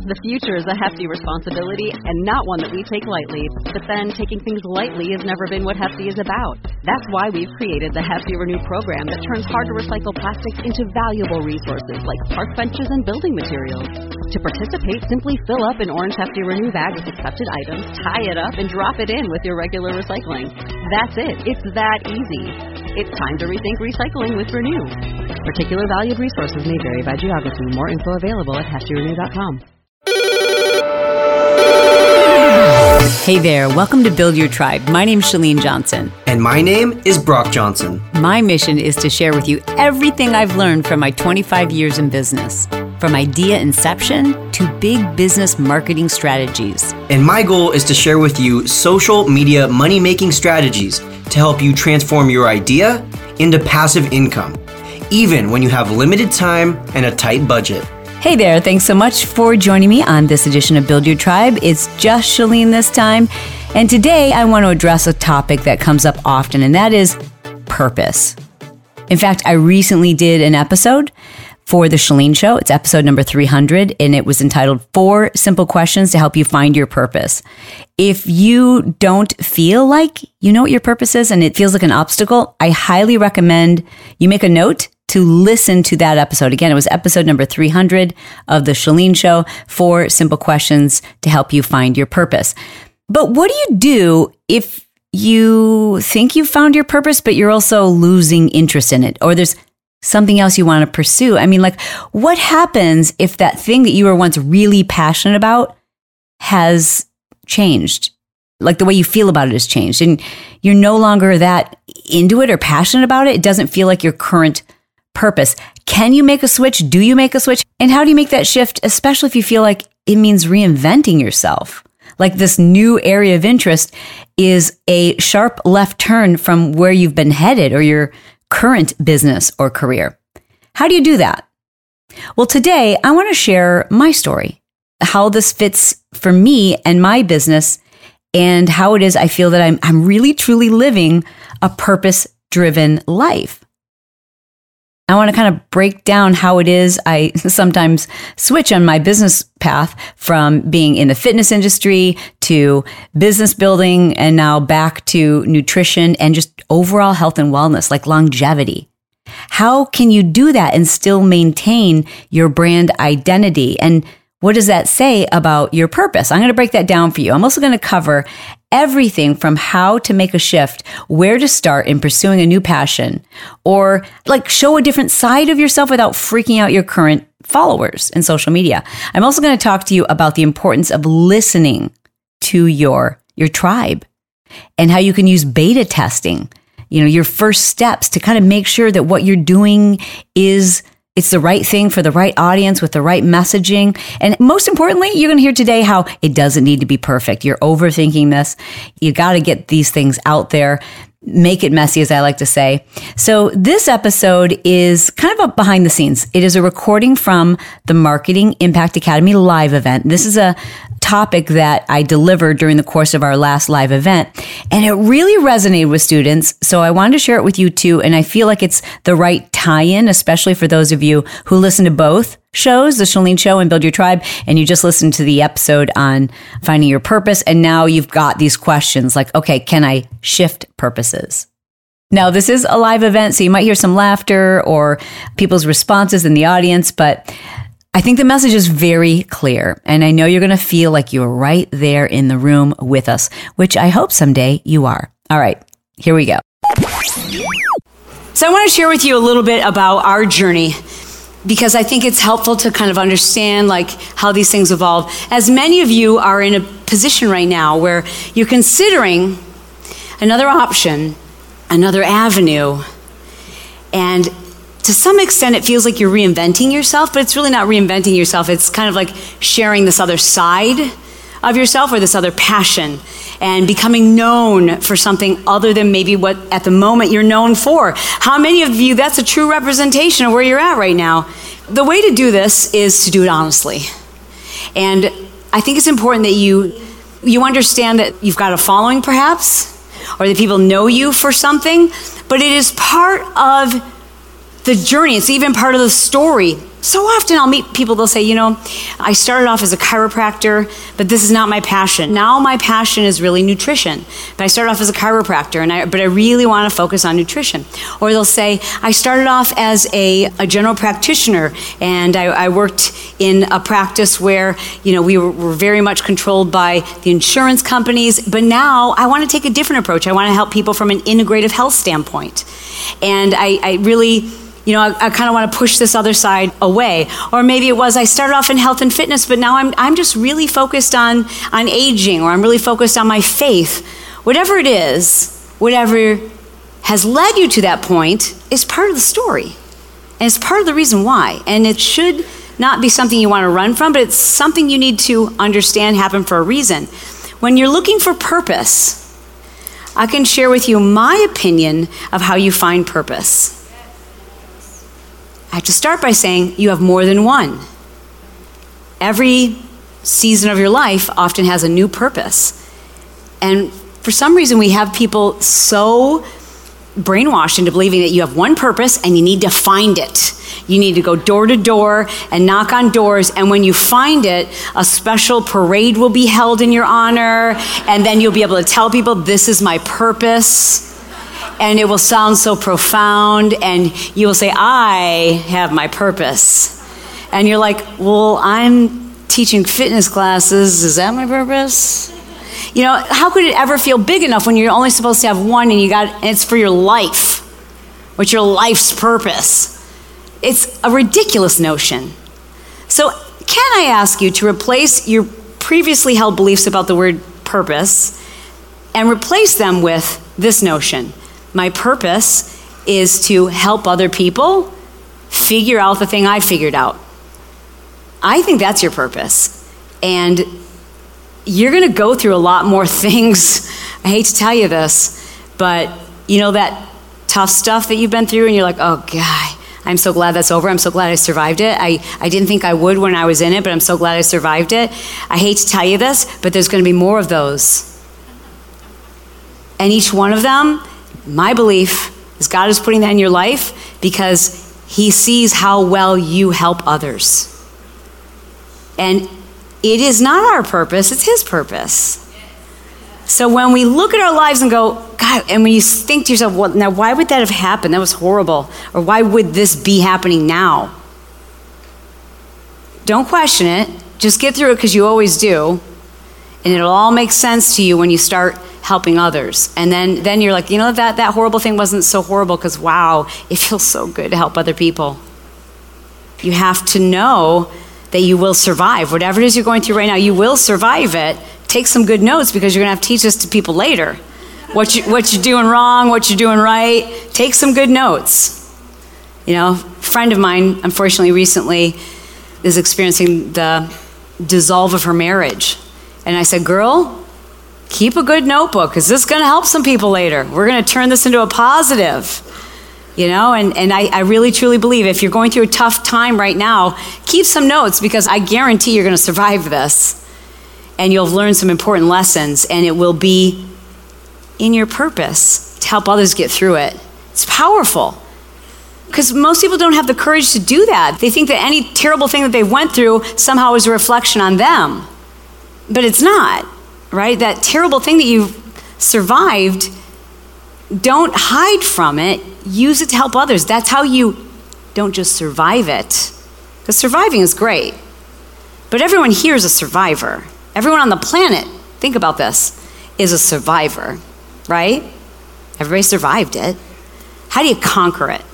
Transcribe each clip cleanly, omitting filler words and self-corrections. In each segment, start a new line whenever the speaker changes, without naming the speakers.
The future is a hefty responsibility and not one that we take lightly. But then taking things lightly has never been what Hefty is about. That's why we've created the Hefty Renew program that turns hard-to-recycle plastics into valuable resources like park benches and building materials. To participate, simply fill up an orange Hefty Renew bag with accepted items, tie it up, and drop it in with your regular recycling. That's it. It's that easy. It's time to rethink recycling with Renew. Particular valued resources may vary by geography. More info available at heftyrenew.com.
Hey there, welcome to Build Your Tribe. My name's Chalene Johnson.
And my name is Brock Johnson.
My mission is to share with you everything I've learned from my 25 years in business, from idea inception to big business marketing strategies.
And my goal is to share with you social media money-making strategies to help you transform your idea into passive income, even when you have limited time and a tight budget.
Hey there, thanks so much for joining me on this edition of Build Your Tribe. It's just Chalene this time. And today I want to address a topic that comes up often, and that is purpose. In fact, I recently did an episode for The Chalene Show. It's episode number 300, and it was entitled 4 Simple Questions to Help You Find Your Purpose. If you don't feel like you know what your purpose is and it feels like an obstacle, I highly recommend you make a note to listen to that episode. Again, it was episode number 300 of The Chalene Show, 4 Simple Questions to Help You Find Your Purpose. But what do you do if you think you found your purpose, but you're also losing interest in it, or there's something else you want to pursue? I mean, like, what happens if that thing that you were once really passionate about has changed? Like the way you feel about it has changed and you're no longer that into it or passionate about it. It doesn't feel like your current purpose. Can you make a switch? Do you make a switch? And how do you make that shift, especially if you feel like it means reinventing yourself? Like this new area of interest is a sharp left turn from where you've been headed or your current business or career. How do you do that? Well, today I want to share my story, how this fits for me and my business, and how it is I feel that I'm really truly living a purpose-driven life. I want to kind of break down how it is I sometimes switch on my business path from being in the fitness industry to business building and now back to nutrition and just overall health and wellness, like longevity. How can you do that and still maintain your brand identity? And what does that say about your purpose? I'm going to break that down for you. I'm also going to cover everything from how to make a shift, where to start in pursuing a new passion, or like show a different side of yourself without freaking out your current followers in social media. I'm also going to talk to you about the importance of listening to your tribe and how you can use beta testing, your first steps to kind of make sure that what you're doing it's the right thing for the right audience with the right messaging. And most importantly, you're going to hear today how it doesn't need to be perfect. You're overthinking this. You got to get these things out there. Make it messy, as I like to say. So this episode is kind of a behind the scenes. It is a recording from the Marketing Impact Academy live event. This is a topic that I delivered during the course of our last live event, and it really resonated with students. So I wanted to share it with you too. And I feel like it's the right tie-in, especially for those of you who listen to both shows, The Chalene Show and Build Your Tribe, and you just listened to the episode on finding your purpose. And now you've got these questions like, okay, can I shift purposes? Now, this is a live event, so you might hear some laughter or people's responses in the audience, but I think the message is very clear, and I know you're going to feel like you're right there in the room with us, which I hope someday you are. All right, here we go. So I want to share with you a little bit about our journey, because I think it's helpful to kind of understand like how these things evolve. As many of you are in a position right now where you're considering another option, another avenue, and to some extent, it feels like you're reinventing yourself, but it's really not reinventing yourself. It's kind of like sharing this other side of yourself or this other passion and becoming known for something other than maybe what at the moment you're known for. How many of you, that's a true representation of where you're at right now? The way to do this is to do it honestly. And I think it's important that you understand that you've got a following perhaps, or that people know you for something, but it is part of the journey. It's even part of the story. So often I'll meet people, they'll say, I started off as a chiropractor, but this is not my passion. Now my passion is really nutrition. But I started off as a chiropractor, but I really want to focus on nutrition. Or they'll say, I started off as a general practitioner, and I worked in a practice where, we were very much controlled by the insurance companies, but now I want to take a different approach. I want to help people from an integrative health standpoint. And I really... I kind of want to push this other side away. Or maybe it was I started off in health and fitness, but now I'm just really focused on aging, or I'm really focused on my faith. Whatever it is, whatever has led you to that point is part of the story. And it's part of the reason why. And it should not be something you want to run from, but it's something you need to understand happened for a reason. When you're looking for purpose, I can share with you my opinion of how you find purpose. I have to start by saying you have more than one. Every season of your life often has a new purpose. And for some reason, we have people so brainwashed into believing that you have one purpose and you need to find it. You need to go door to door and knock on doors, and when you find it, a special parade will be held in your honor, and then you'll be able to tell people, this is my purpose. And it will sound so profound, and you will say, I have my purpose. And you're like, well, I'm teaching fitness classes. Is that my purpose? How could it ever feel big enough when you're only supposed to have one, and it's for your life? What's your life's purpose? It's a ridiculous notion. So can I ask you to replace your previously held beliefs about the word purpose and replace them with this notion? My purpose is to help other people figure out the thing I figured out. I think that's your purpose. And you're going to go through a lot more things. I hate to tell you this, but that tough stuff that you've been through, and you're like, oh, God, I'm so glad that's over. I'm so glad I survived it. I didn't think I would when I was in it, but I'm so glad I survived it. I hate to tell you this, but there's going to be more of those. And each one of them, my belief is God is putting that in your life because he sees how well you help others. And it is not our purpose, it's his purpose. So when we look at our lives and go, God, and when you think to yourself, well, now why would that have happened? That was horrible. Or why would this be happening now? Don't question it. Just get through it because you always do. And it'll all make sense to you when you start helping others. And then you're like, that horrible thing wasn't so horrible because, wow, it feels so good to help other people. You have to know that you will survive. Whatever it is you're going through right now, you will survive it. Take some good notes because you're going to have to teach this to people later. What you're doing wrong, what you're doing right. Take some good notes. A friend of mine, unfortunately, recently is experiencing the dissolve of her marriage. And I said, girl, keep a good notebook because this is going to help some people later. We're going to turn this into a positive, and I really truly believe if you're going through a tough time right now, keep some notes because I guarantee you're going to survive this and you'll learn some important lessons and it will be in your purpose to help others get through it. It's powerful because most people don't have the courage to do that. They think that any terrible thing that they went through somehow is a reflection on them, but it's not. Right? That terrible thing that you've survived, don't hide from it. Use it to help others. That's how you don't just survive it. Because surviving is great. But everyone here is a survivor. Everyone on the planet, think about this, is a survivor. Right? Everybody survived it. How do you conquer it?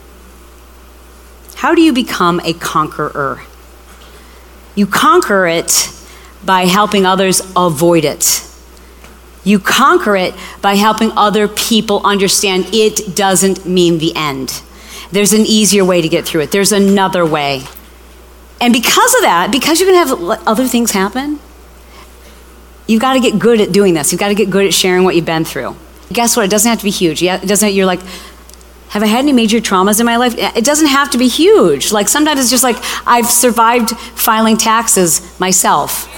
How do you become a conqueror? You conquer it by helping others avoid it. You conquer it by helping other people understand it doesn't mean the end. There's an easier way to get through it. There's another way. And because of that, because you're going to have other things happen, you've got to get good at doing this. You've got to get good at sharing what you've been through. Guess what? It doesn't have to be huge. You're like, have I had any major traumas in my life? It doesn't have to be huge. Like sometimes it's just like, I've survived filing taxes myself.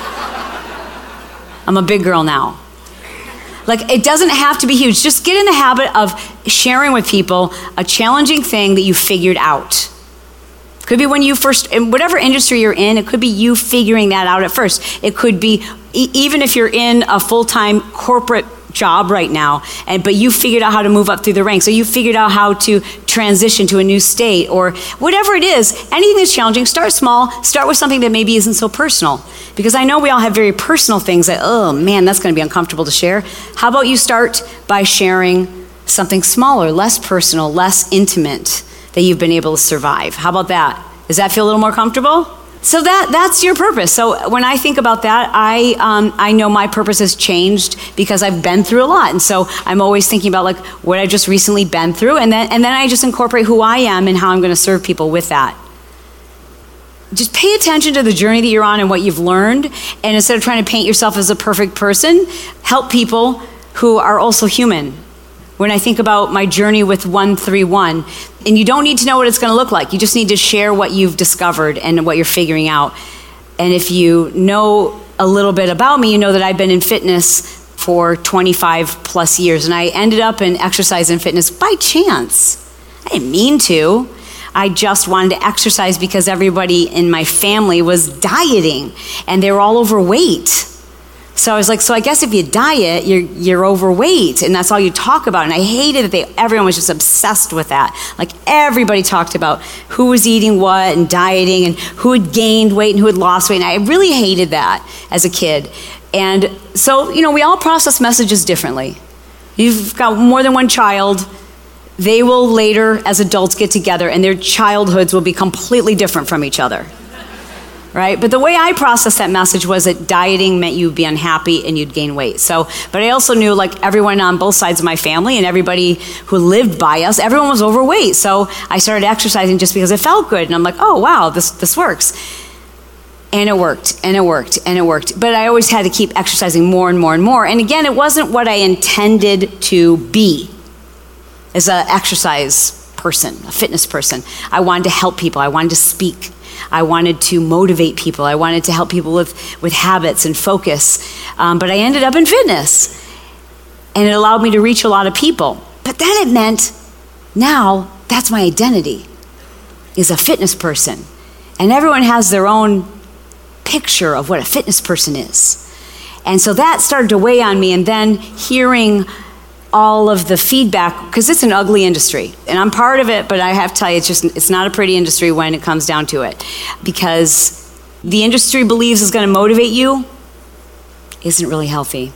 I'm a big girl now. Like, it doesn't have to be huge. Just get in the habit of sharing with people a challenging thing that you figured out. Could be when you first, in whatever industry you're in, it could be you figuring that out at first. It could be, even if you're in a full-time corporate job right now, but you figured out how to move up through the ranks, so you figured out how to transition to a new state, or whatever it is, anything that's challenging, start small, start with something that maybe isn't so personal. Because I know we all have very personal things that, oh man, that's gonna be uncomfortable to share. How about you start by sharing something smaller, less personal, less intimate, that you've been able to survive? How about that? Does that feel a little more comfortable? So that's your purpose. So when I think about that, I know my purpose has changed because I've been through a lot. And so I'm always thinking about like what I've just recently been through, and then I just incorporate who I am and how I'm going to serve people with that. Just pay attention to the journey that you're on and what you've learned, and instead of trying to paint yourself as a perfect person, help people who are also human. When I think about my journey with 131, and you don't need to know what it's going to look like. You just need to share what you've discovered and what you're figuring out. And if you know a little bit about me, you know that I've been in fitness for 25 plus years. And I ended up in exercise and fitness by chance. I didn't mean to. I just wanted to exercise because everybody in my family was dieting and they were all overweight. So I was like, so I guess if you diet, you're overweight, and that's all you talk about. And I hated that everyone was just obsessed with that. Like everybody talked about who was eating what and dieting and who had gained weight and who had lost weight. And I really hated that as a kid. And so, we all process messages differently. You've got more than one child. They will later, as adults, get together, and their childhoods will be completely different from each other. Right? But the way I processed that message was that dieting meant you'd be unhappy and you'd gain weight. But I also knew like everyone on both sides of my family and everybody who lived by us, everyone was overweight. So I started exercising just because it felt good. And I'm like, oh wow, this works. And it worked, and it worked, and it worked. But I always had to keep exercising more and more and more. And again, it wasn't what I intended to be as an exercise person, a fitness person. I wanted to help people. I wanted to speak. I wanted to motivate people. I wanted to help people with habits and focus. But I ended up in fitness. And it allowed me to reach a lot of people. But then it meant, now that's my identity, is a fitness person. And everyone has their own picture of what a fitness person is. And so that started to weigh on me. And then hearing all of the feedback, because it's an ugly industry, and I'm part of it, but I have to tell you, it's not a pretty industry when it comes down to it, because the industry believes is going to motivate you isn't really healthy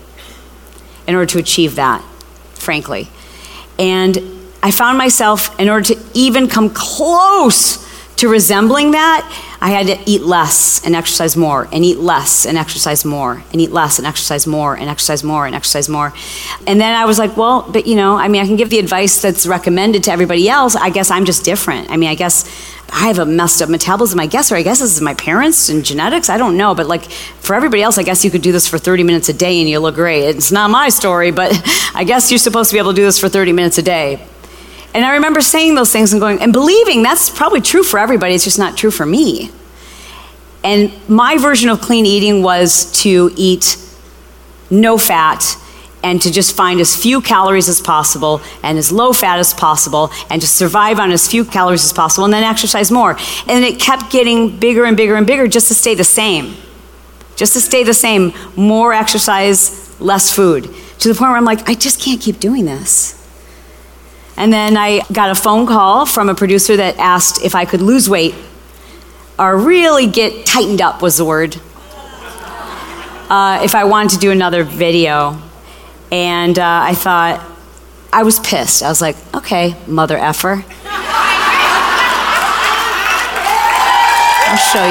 in order to achieve that, frankly. And I found myself, in order to even come close to resembling that, I had to eat less and exercise more, and eat less and exercise more, and eat less and exercise more, and exercise more and exercise more. And then I was like, well, but I can give the advice that's recommended to everybody else. I guess I'm just different. I guess I have a messed up metabolism, or I guess this is my parents and genetics. I don't know. But like for everybody else, I guess you could do this for 30 minutes a day and you look great. It's not my story, but I guess you're supposed to be able to do this for 30 minutes a day. And I remember saying those things and going, and believing that's probably true for everybody, it's just not true for me. And my version of clean eating was to eat no fat and to just find as few calories as possible and as low fat as possible and just survive on as few calories as possible and then exercise more. And it kept getting bigger and bigger and bigger just to stay the same. Just to stay the same, more exercise, less food. To the point where I'm like, I just can't keep doing this. And then I got a phone call from a producer that asked if I could lose weight, or really get tightened up was the word, if I wanted to do another video. And I thought, I was pissed. I was like, okay, mother effer. I'll show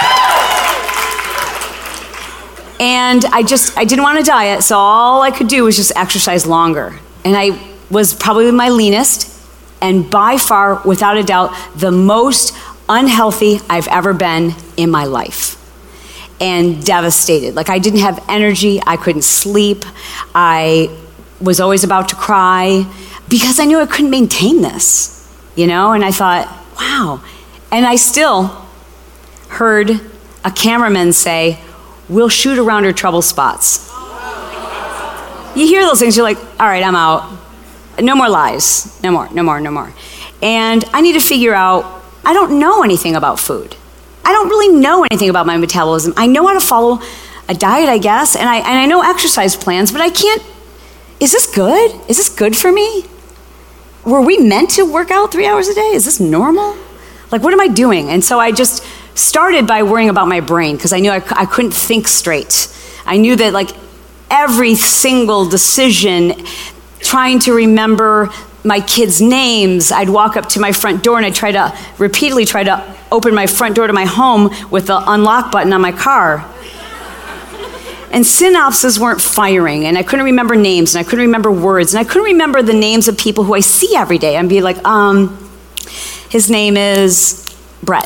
you. And I didn't want to diet, so all I could do was just exercise longer. And I was probably my leanest, and by far, without a doubt, the most unhealthy I've ever been in my life. And devastated. Like I didn't have energy, I couldn't sleep, I was always about to cry because I knew I couldn't maintain this, and I thought, wow. And I still heard a cameraman say, we'll shoot around her trouble spots. You hear those things, you're like, all right, I'm out. No more lies. No more. And I need to figure out I don't know anything about food. I don't really know anything about my metabolism. I know how to follow a diet, I guess, and I know exercise plans, but I can't. Is this good? Is this good for me? Were we meant to work out 3 hours a day? Is this normal? Like, what am I doing? And so I just started by worrying about my brain because I knew I couldn't think straight. I knew that like every single decision, trying to remember my kids' names, I'd walk up to my front door and I'd repeatedly try to open my front door to my home with the unlock button on my car. And synapses weren't firing, and I couldn't remember names, and I couldn't remember words, and I couldn't remember the names of people who I see every day. I'd be like, his name is Brett.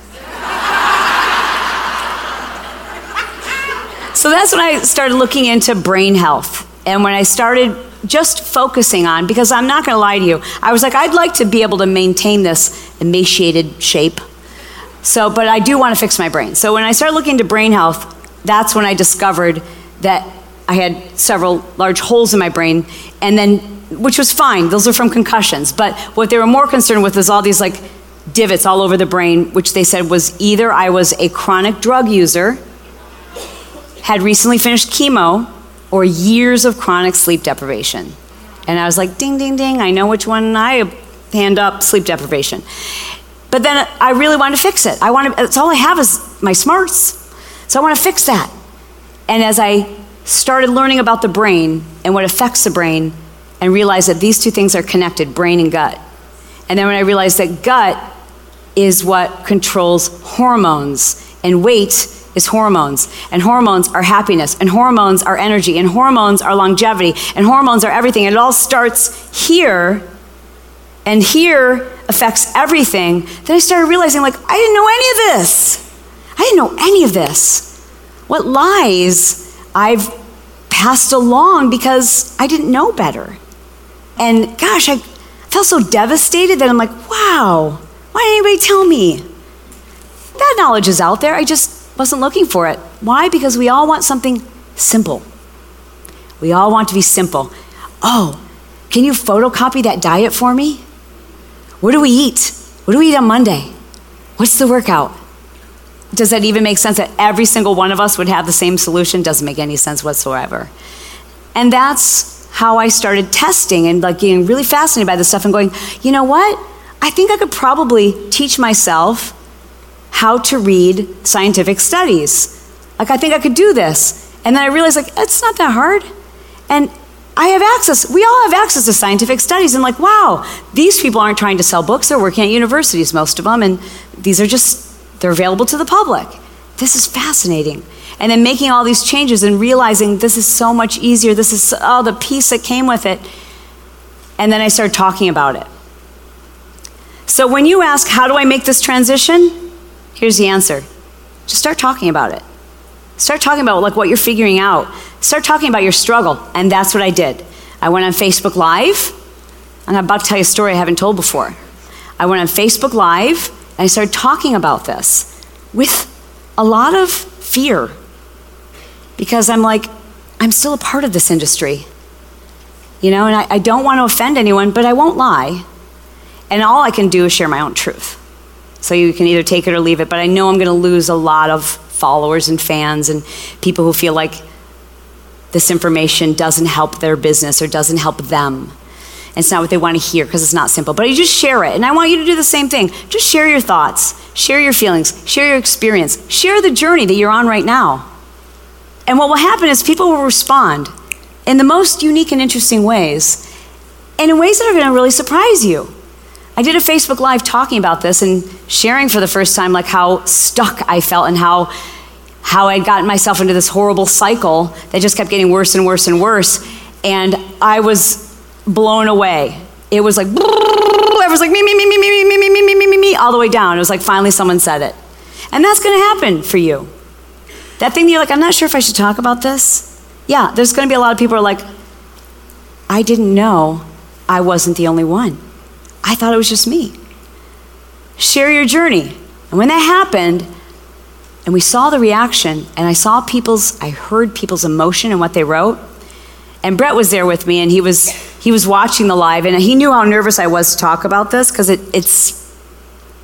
So that's when I started looking into brain health, and when I started just focusing on, because I'm not gonna lie to you, I was like, I'd like to be able to maintain this emaciated shape. So, but I do wanna fix my brain. So when I started looking into brain health, that's when I discovered that I had several large holes in my brain, and then, which was fine, those are from concussions, but what they were more concerned with was all these like divots all over the brain, which they said was either I was a chronic drug user, had recently finished chemo, or years of chronic sleep deprivation. And I was like, ding, ding, ding, I know which one hand up, sleep deprivation. But then I really wanted to fix it. It's all I have is my smarts. So I want to fix that. And as I started learning about the brain and what affects the brain, and realized that these two things are connected, brain and gut. And then when I realized that gut is what controls hormones, and weight is hormones, and hormones are happiness, and hormones are energy, and hormones are longevity, and hormones are everything. And it all starts here, and here affects everything. Then I started realizing, like, I didn't know any of this. I didn't know any of this. What lies I've passed along because I didn't know better. And gosh, I felt so devastated that I'm like, wow, why didn't anybody tell me? That knowledge is out there, I just wasn't looking for it. Why? Because we all want something simple. We all want to be simple. Oh, can you photocopy that diet for me? What do we eat? What do we eat on Monday? What's the workout? Does that even make sense that every single one of us would have the same solution? Doesn't make any sense whatsoever. And that's how I started testing and like getting really fascinated by this stuff and going, you know what? I think I could probably teach myself how to read scientific studies. Like, I think I could do this. And then I realized, like, it's not that hard. And I have access, we all have access to scientific studies, and like, wow, these people aren't trying to sell books, they're working at universities, most of them, and these are just, they're available to the public. This is fascinating. And then making all these changes and realizing this is so much easier, this is all the peace that came with it. And then I started talking about it. So when you ask, how do I make this transition? Here's the answer. Just start talking about it. Start talking about like what you're figuring out. Start talking about your struggle. And that's what I did. I went on Facebook Live. I'm about to tell you a story I haven't told before. I went on Facebook Live and I started talking about this with a lot of fear. Because I'm like, I'm still a part of this industry. You know, and I don't want to offend anyone, but I won't lie. And all I can do is share my own truth. So you can either take it or leave it, but I know I'm going to lose a lot of followers and fans and people who feel like this information doesn't help their business or doesn't help them. And it's not what they want to hear because it's not simple. But you just share it. And I want you to do the same thing. Just share your thoughts, share your feelings, share your experience, share the journey that you're on right now. And what will happen is people will respond in the most unique and interesting ways, and in ways that are going to really surprise you. I did a Facebook Live talking about this and sharing for the first time like how stuck I felt and how I'd gotten myself into this horrible cycle that just kept getting worse and worse and worse. And I was blown away. It was like, it was like me, all the way down. It was like finally someone said it. And that's going to happen for you. That thing that you're like, I'm not sure if I should talk about this. Yeah, there's going to be a lot of people who are like, I didn't know I wasn't the only one. I thought it was just me. Share your journey. And when that happened, and we saw the reaction, and I heard people's emotion and what they wrote, and Brett was there with me, and he was watching the live, and he knew how nervous I was to talk about this, because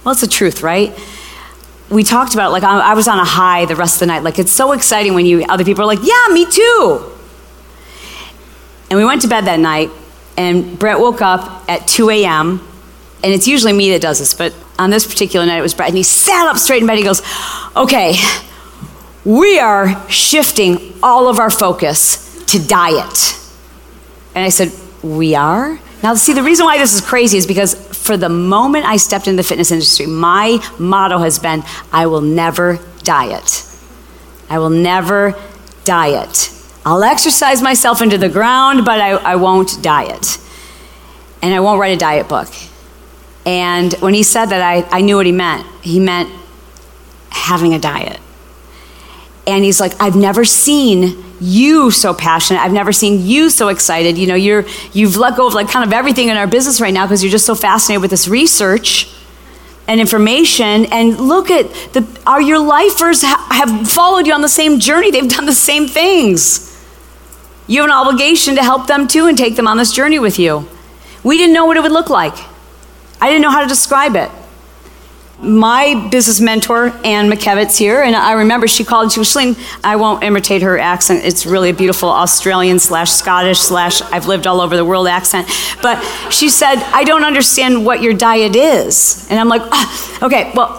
Well, it's the truth, right? We talked about it, like I was on a high the rest of the night. Like, it's so exciting when other people are like, yeah, me too. And we went to bed that night, and Brett woke up at 2 a.m., and it's usually me that does this, but on this particular night it was Brett, and he sat up straight in bed. He goes, okay, we are shifting all of our focus to diet. And I said, we are? Now, see, the reason why this is crazy is because for the moment I stepped into the fitness industry, my motto has been, I will never diet. I will never diet. I'll exercise myself into the ground, but I won't diet. And I won't write a diet book. And when he said that, I knew what he meant. He meant having a diet. And he's like, I've never seen you so passionate. I've never seen you so excited. You know, you've let go of like kind of everything in our business right now because you're just so fascinated with this research and information. And look at your lifers have followed you on the same journey. They've done the same things. You have an obligation to help them too and take them on this journey with you. We didn't know what it would look like. I didn't know how to describe it. My business mentor, Ann McKevitz here, and I remember she called and she was, Chalene, I won't imitate her accent. It's really a beautiful Australian / Scottish / I've lived all over the world accent. But she said, I don't understand what your diet is. And I'm like, okay, well,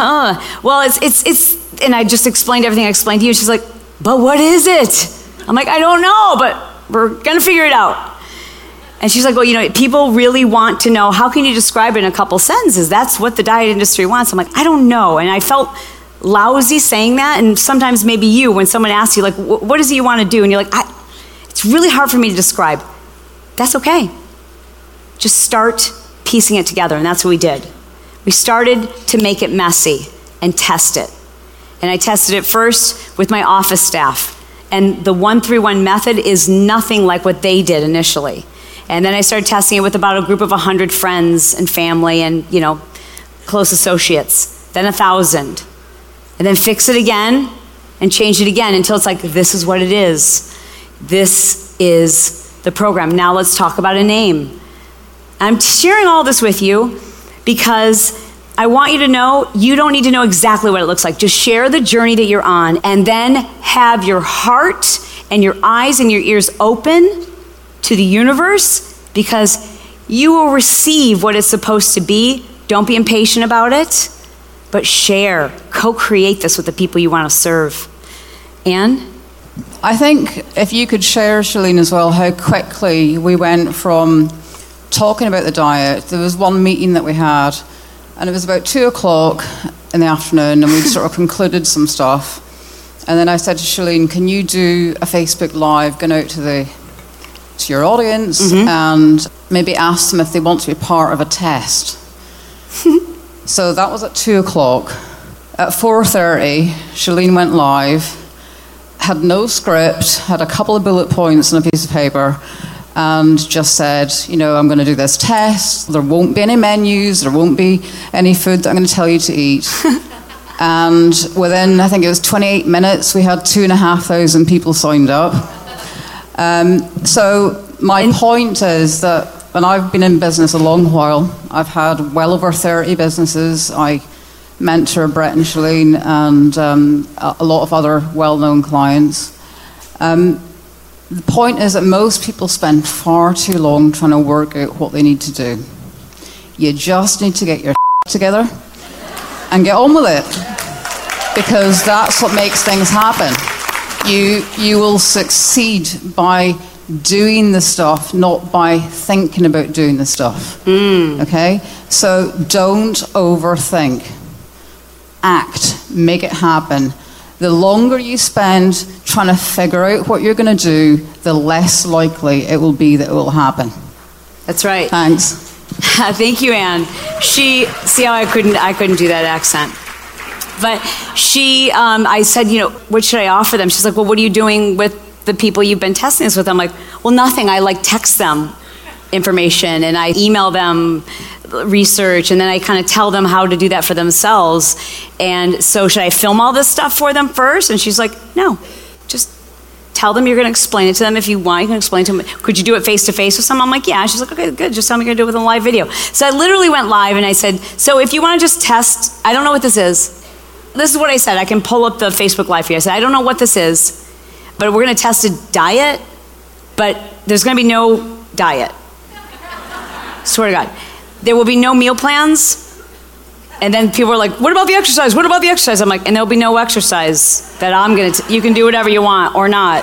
it's, and I just explained everything I explained to you. She's like, but what is it? I'm like, I don't know, but we're going to figure it out. And she's like, well, you know, people really want to know, how can you describe it in a couple sentences? That's what the diet industry wants. I'm like, I don't know. And I felt lousy saying that. And sometimes maybe you, when someone asks you, like, what is it you want to do? And you're like, it's really hard for me to describe. That's okay. Just start piecing it together. And that's what we did. We started to make it messy and test it. And I tested it first with my office staff. And the 1-3-1 method is nothing like what they did initially. And then I started testing it with about a group of 100 friends and family and, you know, close associates. Then 1,000. And then fix it again and change it again until it's like, this is what it is. This is the program. Now let's talk about a name. I'm sharing all this with you because I want you to know you don't need to know exactly what it looks like. Just share the journey that you're on and then have your heart and your eyes and your ears open to the universe, because you will receive what it's supposed to be. Don't be impatient about it, but share, co-create this with the people you want to serve. Anne?
I think if you could share, Chalene, as well, how quickly we went from talking about the diet. There was one meeting that we had, and it was about 2 o'clock in the afternoon, and we'd sort of concluded some stuff. And then I said to Chalene, can you do a Facebook Live going out to your audience and maybe ask them if they want to be part of a test. So that was at 2 o'clock. At 4:30, Chalene went live, had no script, had a couple of bullet points on a piece of paper, and just said, you know, I'm going to do this test. There won't be any menus. There won't be any food that I'm going to tell you to eat. And within, I think it was 28 minutes, we had 2,500 people signed up. So my point is that when I've been in business a long while, I've had well over 30 businesses. I mentor Brett and Chalene and a lot of other well-known clients. The point is that most people spend far too long trying to work out what they need to do. You just need to get your together and get on with it, because that's what makes things happen. You will succeed by doing the stuff, not by thinking about doing the stuff. Okay? So don't overthink. Act. Make it happen. The longer you spend trying to figure out what you're going to do, the less likely it will be that it will happen.
That's right.
Thanks.
Thank you, Anne. See how I couldn't do that accent. But I said, you know, what should I offer them? She's like, well, what are you doing with the people you've been testing this with? I'm like, well, nothing. I text them information and I email them research, and then I kind of tell them how to do that for themselves. And so should I film all this stuff for them first? And she's like, no, just Tell them you're going to explain it to them if you want. You can explain to them. Could you do it face-to-face with someone? I'm like, yeah. She's like, okay, good. Just tell me you're going to do it with a live video. So I literally went live and I said, so if you want to just test, I don't know what this is. This is what I said. I can pull up the Facebook Live for you. I said, I don't know what this is, but we're going to test a diet, but there's going to be no diet. Swear to God. There will be no meal plans. And then people are like, what about the exercise? What about the exercise? I'm like, and there'll be no exercise that I'm going to, you can do whatever you want or not.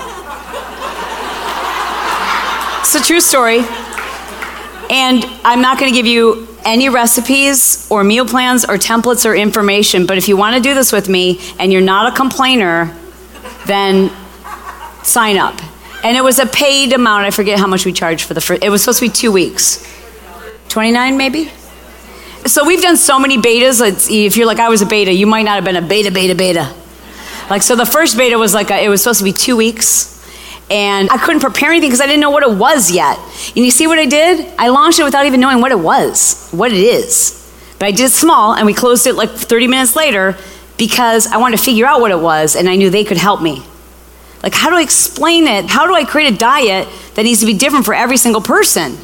It's a true story. And I'm not going to give you any recipes or meal plans or templates or information, but if you want to do this with me and you're not a complainer, then sign up. And it was a paid amount. I forget how much we charged for the first, it was supposed to be 2 weeks. 29 maybe? So we've done so many betas. If you're like, I was a beta, you might not have been a beta. Like, so the first beta was like, it was supposed to be 2 weeks. And I couldn't prepare anything because I didn't know what it was yet. And you see what I did? I launched it without even knowing what it was, what it is. But I did it small, and we closed it like 30 minutes later because I wanted to figure out what it was, and I knew they could help me. Like, how do I explain it? How do I create a diet that needs to be different for every single person?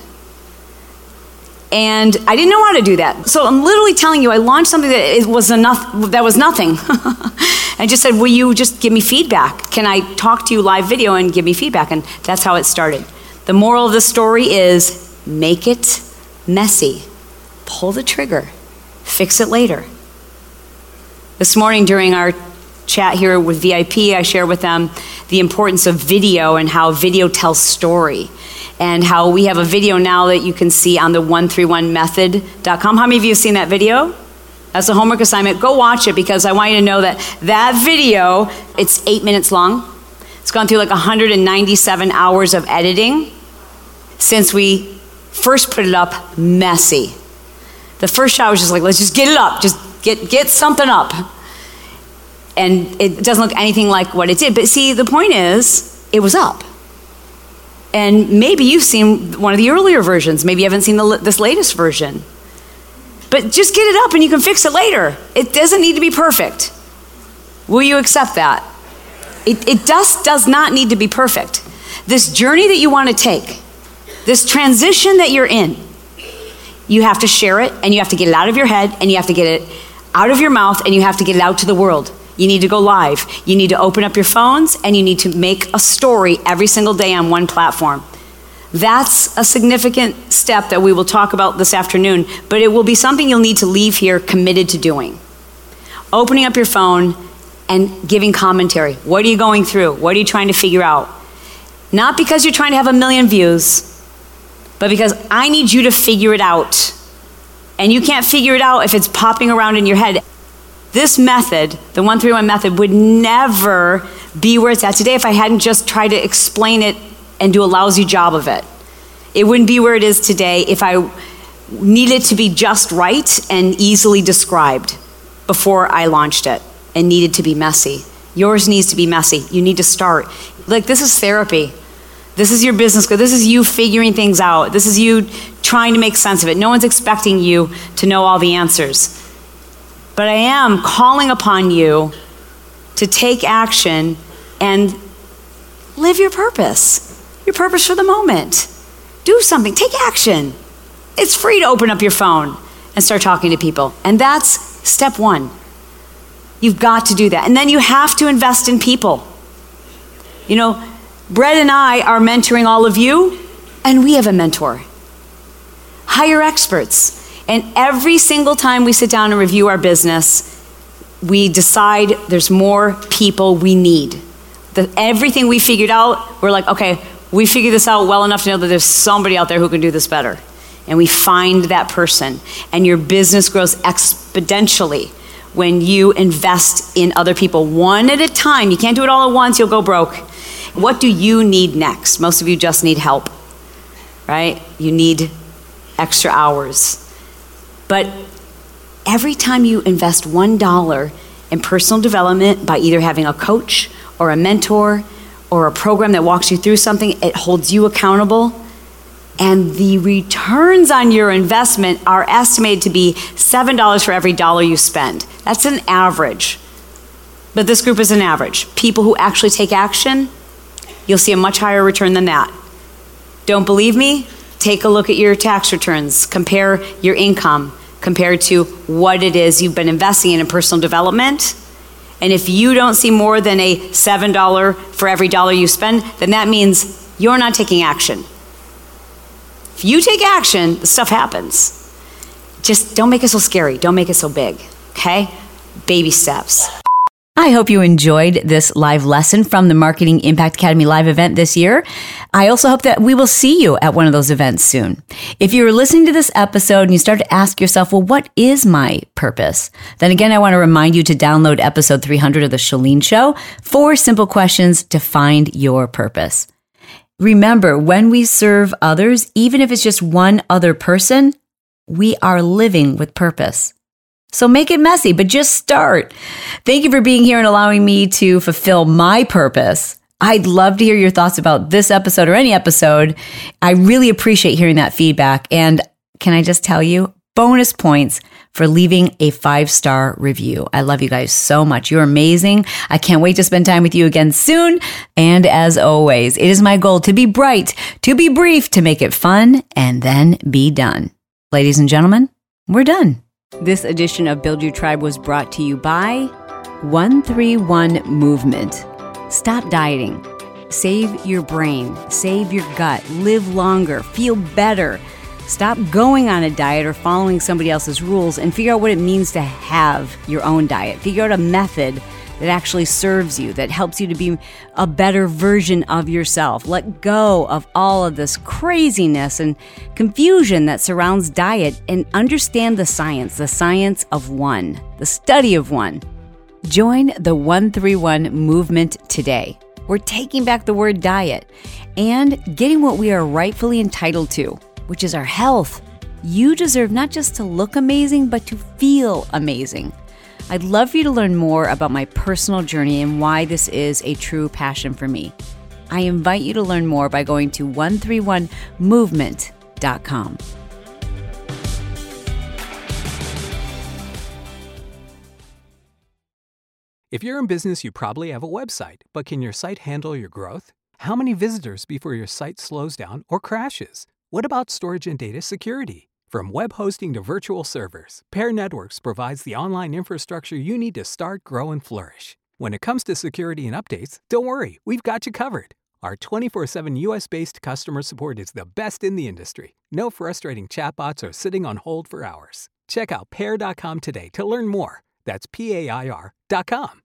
And I didn't know how to do that. So I'm literally telling you, I launched something that was nothing. I just said, will you just give me feedback? Can I talk to you live video and give me feedback? And that's how it started. The moral of the story is make it messy. Pull the trigger. Fix it later. This morning during our chat here with VIP, I shared with them the importance of video and how video tells story. And how we have a video now that you can see on the 131method.com. How many of you have seen that video? That's a homework assignment. Go watch it because I want you to know that that video, it's 8 minutes long. It's gone through like 197 hours of editing since we first put it up messy. The first shot was just like, let's just get it up. Just get something up. And it doesn't look anything like what it did. But see, the point is, it was up. And maybe you've seen one of the earlier versions. Maybe you haven't seen this latest version. But just get it up and you can fix it later. It doesn't need to be perfect. Will you accept that? It does not need to be perfect. This journey that you want to take, this transition that you're in, you have to share it and you have to get it out of your head and you have to get it out of your mouth and you have to get it out to the world. You need to go live. You need to open up your phones and you need to make a story every single day on one platform. That's a significant step that we will talk about this afternoon, but it will be something you'll need to leave here committed to doing. Opening up your phone and giving commentary. What are you going through? What are you trying to figure out? Not because you're trying to have 1 million views, but because I need you to figure it out. And you can't figure it out if it's popping around in your head. This method, the 131 method, would never be where it's at today if I hadn't just tried to explain it and do a lousy job of it. It wouldn't be where it is today if I needed to be just right and easily described before I launched it and needed to be messy. Yours needs to be messy. You need to start. Like, this is therapy. This is your business. This is you figuring things out. This is you trying to make sense of it. No one's expecting you to know all the answers. But I am calling upon you to take action and live your purpose for the moment. Do something, take action. It's free to open up your phone and start talking to people. And that's step one. You've got to do that. And then you have to invest in people. You know, Brett and I are mentoring all of you, and we have a mentor. Hire experts. And every single time we sit down and review our business, we decide there's more people we need. Everything we figured out, we're like, okay, we figured this out well enough to know that there's somebody out there who can do this better. And we find that person. And your business grows exponentially when you invest in other people one at a time. You can't do it all at once, you'll go broke. What do you need next? Most of you just need help, right? You need extra hours. But every time you invest $1 in personal development by either having a coach or a mentor or a program that walks you through something, it holds you accountable. And the returns on your investment are estimated to be $7 for every dollar you spend. That's an average. But this group is an average. People who actually take action, you'll see a much higher return than that. Don't believe me? Take a look at your tax returns. Compare your income compared to what it is you've been investing in personal development. And if you don't see more than a $7 for every dollar you spend, then that means you're not taking action. If you take action, the stuff happens. Just don't make it so scary. Don't make it so big, okay? Baby steps. I hope you enjoyed this live lesson from the Marketing Impact Academy live event this year. I also hope that we will see you at one of those events soon. If you were listening to this episode and you start to ask yourself, well, what is my purpose? Then again, I want to remind you to download episode 300 of The Chalene Show, 4 simple questions to find your purpose. Remember, when we serve others, even if it's just one other person, we are living with purpose. So make it messy, but just start. Thank you for being here and allowing me to fulfill my purpose. I'd love to hear your thoughts about this episode or any episode. I really appreciate hearing that feedback. And can I just tell you, bonus points for leaving a 5-star review. I love you guys so much. You're amazing. I can't wait to spend time with you again soon. And as always, it is my goal to be bright, to be brief, to make it fun, and then be done. Ladies and gentlemen, we're done. This edition of Build Your Tribe was brought to you by 131 Movement. Stop dieting. Save your brain. Save your gut. Live longer. Feel better. Stop going on a diet or following somebody else's rules and figure out what it means to have your own diet. Figure out a method that actually serves you, that helps you to be a better version of yourself. Let go of all of this craziness and confusion that surrounds diet and understand the science of one, the study of one. Join the 131 movement today. We're taking back the word diet and getting what we are rightfully entitled to, which is our health. You deserve not just to look amazing, but to feel amazing. I'd love for you to learn more about my personal journey and why this is a true passion for me. I invite you to learn more by going to 131movement.com.
If you're in business, you probably have a website, but can your site handle your growth? How many visitors before your site slows down or crashes? What about storage and data security? From web hosting to virtual servers, Pair Networks provides the online infrastructure you need to start, grow, and flourish. When it comes to security and updates, don't worry, we've got you covered. Our 24/7 US-based customer support is the best in the industry. No frustrating chatbots or sitting on hold for hours. Check out pair.com today to learn more. That's PAIR.com.